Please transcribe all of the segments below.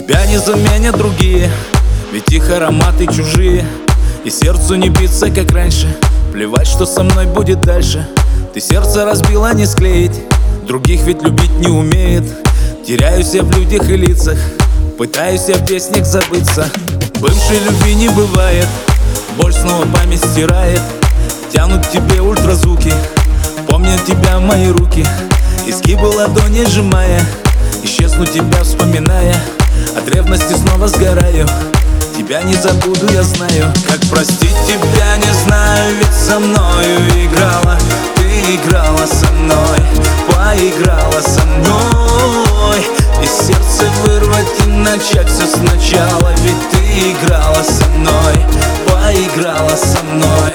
Тебя не заменят другие, ведь их ароматы чужие. И сердцу не биться, как раньше. Плевать, что со мной будет дальше. Ты сердце разбила, не склеить. Других ведь любить не умеет. Теряюсь я в людях и лицах, пытаюсь я в песнях забыться. Бывшей любви не бывает, боль снова память стирает. Тянут к тебе ультразвуки, помнят тебя мои руки. Изгибы ладони сжимая, исчезну тебя вспоминая. От ревности снова сгораю, тебя не забуду, я знаю. Как простить тебя, не знаю, ведь со мною играла. Ты играла со мной, поиграла со мной. Из сердца вырвать и начать все сначала. Ведь ты играла со мной, поиграла со мной.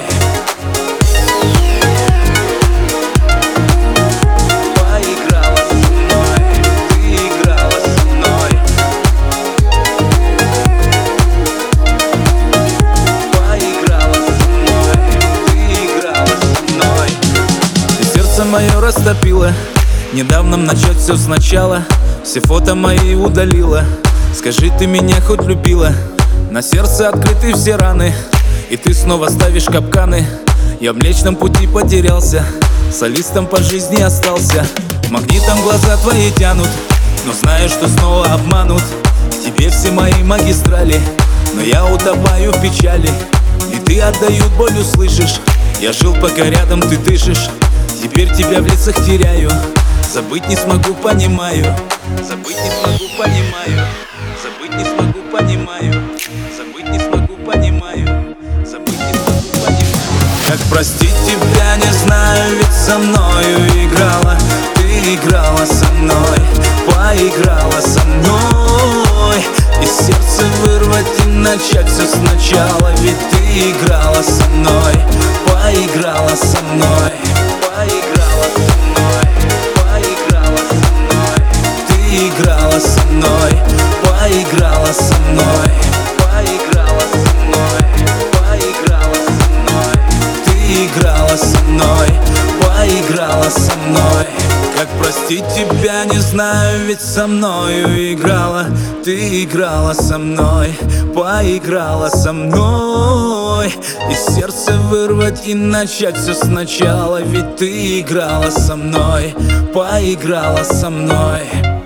Мое растопила, недавно начать все сначала. Все фото мои удалила. Скажи, ты меня хоть любила? На сердце открыты все раны, и ты снова ставишь капканы. Я в Млечном Пути потерялся, солистом по жизни остался. Магнитом глаза твои тянут, но знаю, что снова обманут. В тебе все мои магистрали, но я утопаю в печали. И ты отдают боль, услышишь. Я жил, пока рядом ты дышишь. Теперь тебя в лицах теряю, забыть не смогу, понимаю. Забыть не смогу, понимаю. Забыть не смогу, понимаю. Забыть не смогу, понимаю. Забыть не смогу, понимаю. Как простить тебя, не знаю, ведь со мною играла. Ты играла со мной, поиграла со мной. Из сердца вырвать и начать все сначала. Ведь ты играла со мной, поиграла со мной. Поиграла со мной, поиграла со мной. Ты играла со мной, поиграла со мной. Поиграла со мной, поиграла со мной. Ты играла со мной, поиграла со мной. Как простить тебя, не знаю, ведь со мною играла. Ты играла со мной, поиграла со мной. Из сердца вырвать и начать все сначала. Ведь ты играла со мной, поиграла со мной.